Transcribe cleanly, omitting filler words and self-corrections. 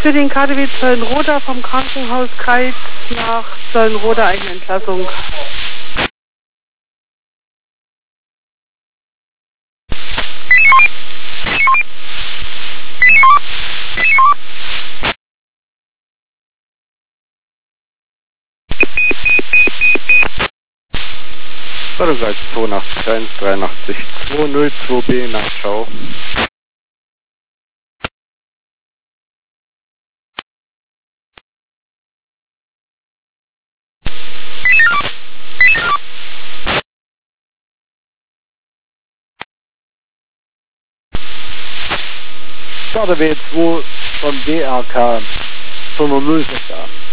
Für den KDW Zöllenroda vom Krankenhaus Kreis nach Zöllenroda Eigenentlassung. Förderseits 82 83 202B Nachschau. KDW 2 von DRK 506 an.